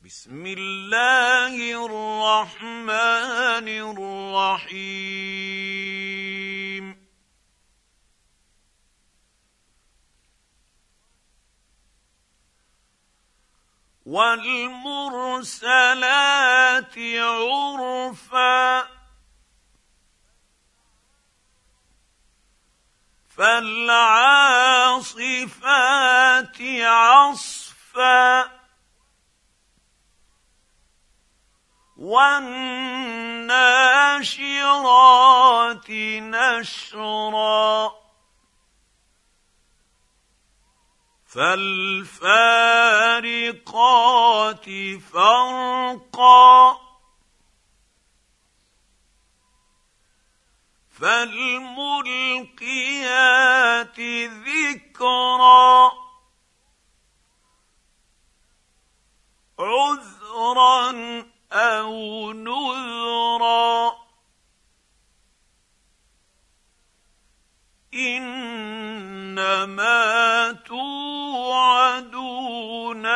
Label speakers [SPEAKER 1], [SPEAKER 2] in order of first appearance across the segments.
[SPEAKER 1] بسم الله الرحمن الرحيم والمرسلات عرفا فالعاصفات عصفا والناشرات نشرا فالفارقات فرقا فالملقيات ذكرا عذرا أو نذرا إنما توعدون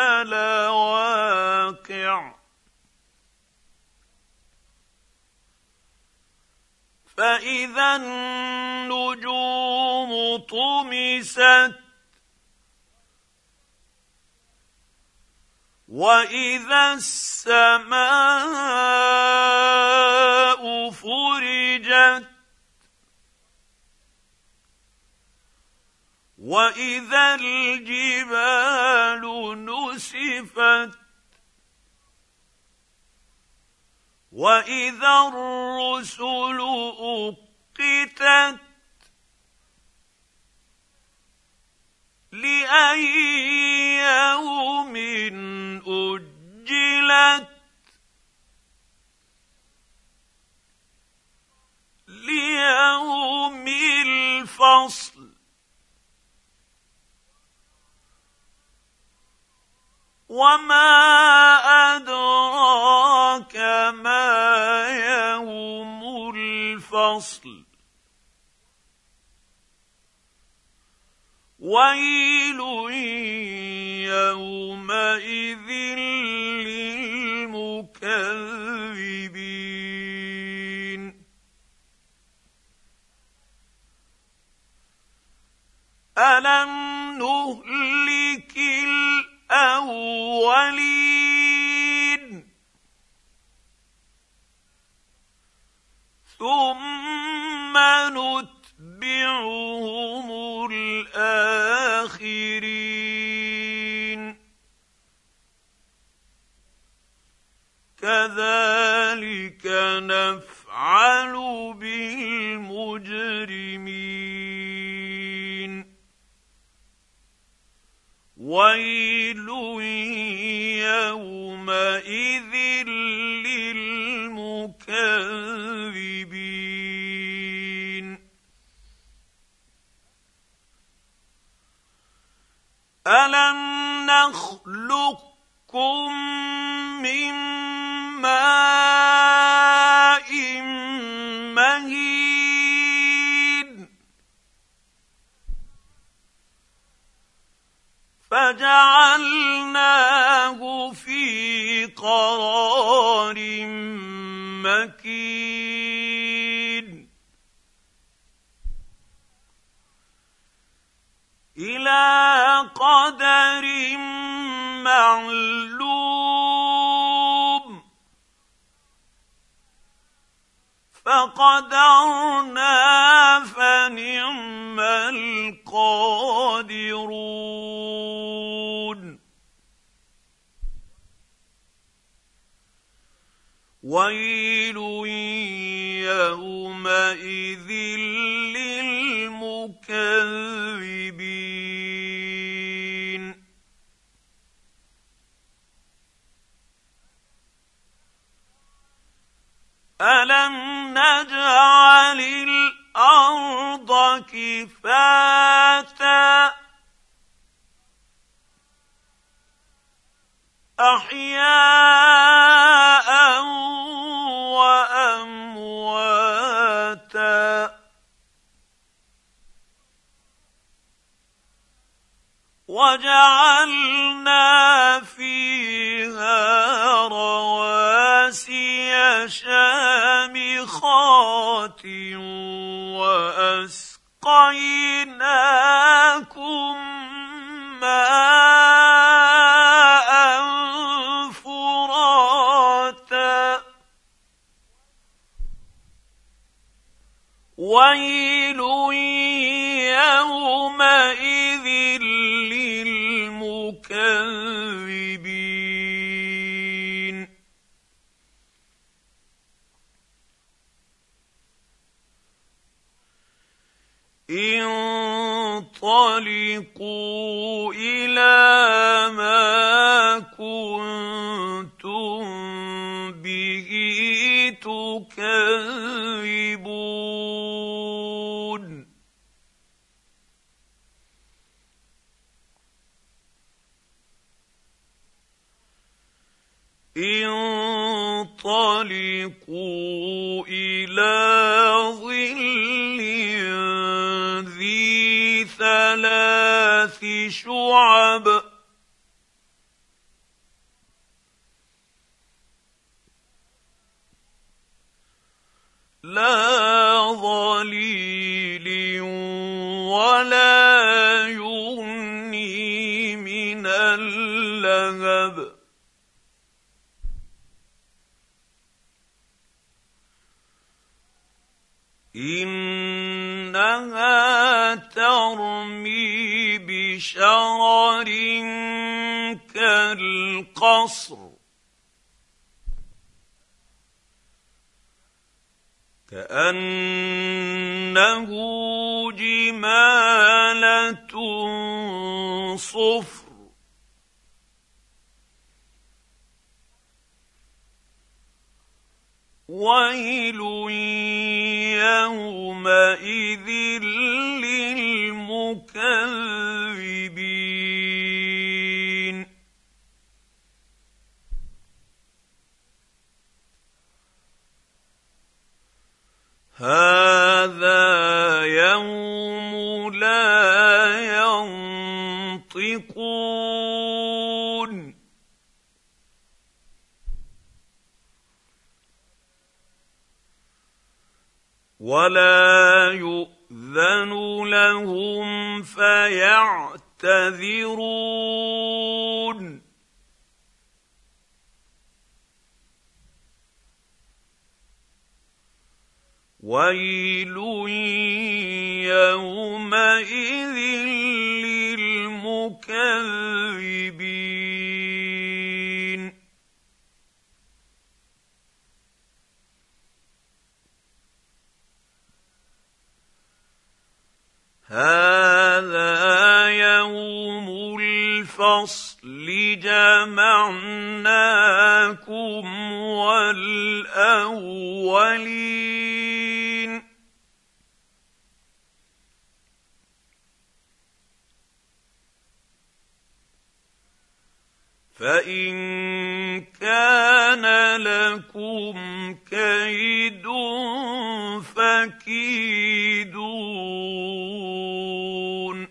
[SPEAKER 1] لواقع فإذا النجوم طمست وإذا السماء فرجت وإذا الجبال نسفت وإذا الرسل أقتت لأي يوم أجلت ليوم الفصل وما أدراك ما يوم الفصل ويل يومئذ للمكذبين ألم نهلك الأولين ثم نتبعهم الآخرين كذلك نفعل بالمجرمين ويل يومئذ للمكذبين ألم نخلقكم من ماء مهين فجعلناه في قرار مكين إلى قدر معلوم فقدرنا فنعم القادرون ويل يومئذ للمكذبين ألم نجعل الأرض كفاتا أحياء وأمواتا وجعلنا فيها وأسقيناكم ماء فراتا ويل يومئذ للمكذبين انطلقوا إلى ما كنتم به تكذبون انطلقوا إلى ظل ذي ثلاث شعب لا ظليل ولا يغني من اللهب إنها ترمي بشرر كالقصر كأنه جمالة صفر ويل يومئذ للمكذبين هذا يوم لا ينطقون ولا يؤذن لهم فيعتذرون ويل يومئذ للمكذبين هذا يوم الفصل جمعناكم والأولين فإن كان لكم كيد فكيدون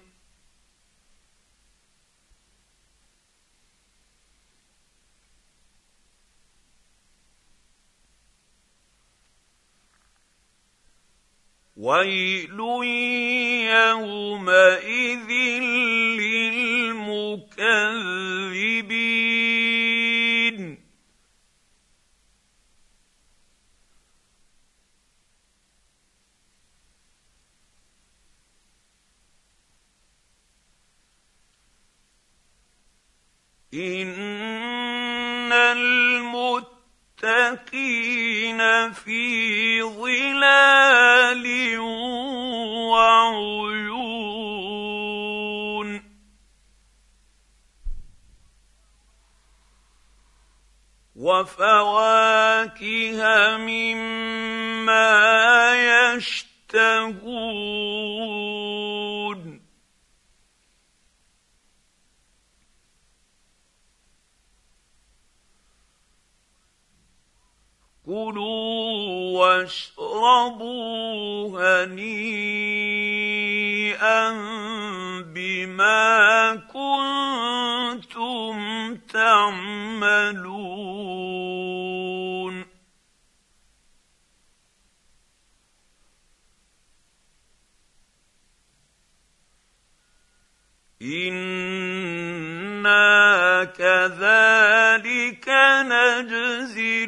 [SPEAKER 1] ويل يومئذ للمكذبين إن المتقين في ظلال وعيون وفواكه مما يشتهون كلوا واشربوا هنيئا بما كنتم تعملون انا كذلك نجزي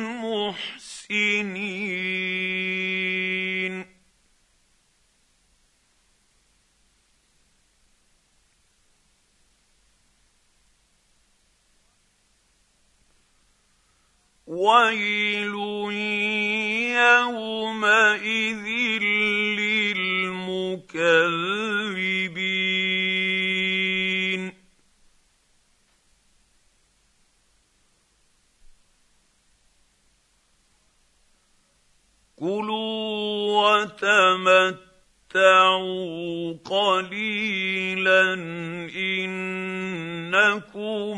[SPEAKER 1] المحسنين ويل يومئذ للمكذبين كلوا وتمتعوا قليلا إنكم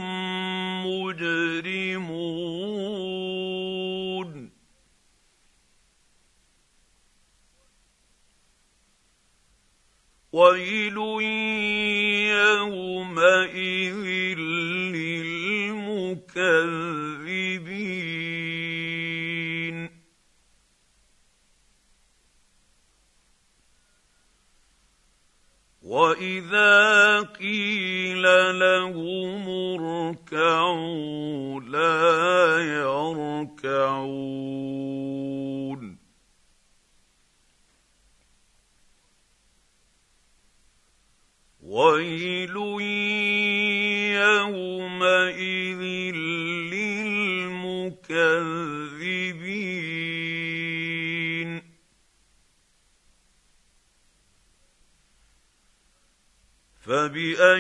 [SPEAKER 1] مجرمون ويل يومئذ للمكذبين واذا قيل لهم اركعوا لا يركعون ويل يومئذ للمكذبين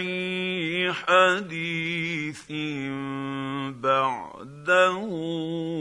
[SPEAKER 1] فبأي حديث بعده